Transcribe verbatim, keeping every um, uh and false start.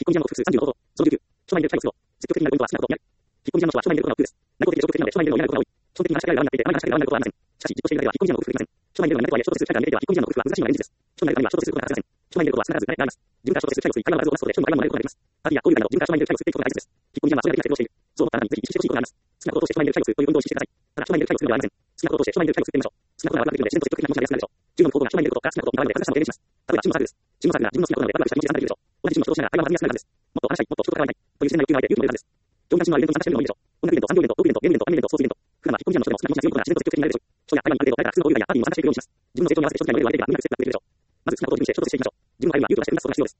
コミジャムの複数さんじゅうのこと、そのじゅうきゅう、諸内で対応するを、積極的な運動は少ないことにある。引っ込みジャムの人は諸内でのことが多くです。内向的で消極的なので、諸内での担いなることが多い。基本的に話し合いが長くなっていて、あまり話し合いが長いことはありません。しかし、実行している中では引っ込みジャムの工夫できません。諸内での難とはいえ、衝突する機会が出ては、引っ込みジャムの工夫は難しいのが現実です。諸内では衝突することが発生せません。諸内でのことは少なからず慣れます。自分から衝突する機会を作り、会話の数を出すことで、諸内でも慣れることができます。パーティーや交流など、自分から諸内での機会を作っていくことが大切です。引っ込みジャムはそれだけが成功している。そう思ったあなたにぜひ意識してほしいことがあります。好きなことをして諸内での機会を作るという運動を意識してください。ただ、諸内での機会を作るのではありません。好きなことをして諸内での機会を作ってみましょう。好きなことが悪くなっているので、自然と積極的な気持ちが出やすくなるでしょう。十分の行動が諸内でのことが好きなことを学ぶので、恥ずかしさも軽減します。例えば、チームサークルです。チームサークルが自分の好きなことなので、ワクワクした気持ちで参加できるでしょう。同じチームの人同士なら会話が弾みやすくなるからです。もっと話したい、もっと人と関わりたい。という自然な欲求があえて勇気も出るからです。上下チームはイベントに参加してみるのもいいでしょう。音楽イベント、産業イベント、トークイベント、ゲームイベント、アニメイベント、スポーツイベント。普段は引っ込みジャムの人でも少な気持ちが強いことが自然と積極的になれるでしょう。人や会話にある程度答えたら、普通のお祝いやパーティーにも参加していくようにします。自分の成長に合わせて人とのレベルが上がれば、みんなでステップアップできるでしょう。まず好きなことを準備して、衝突していってみましょう。自分の会話には勇気を出してみんなそこが必要です。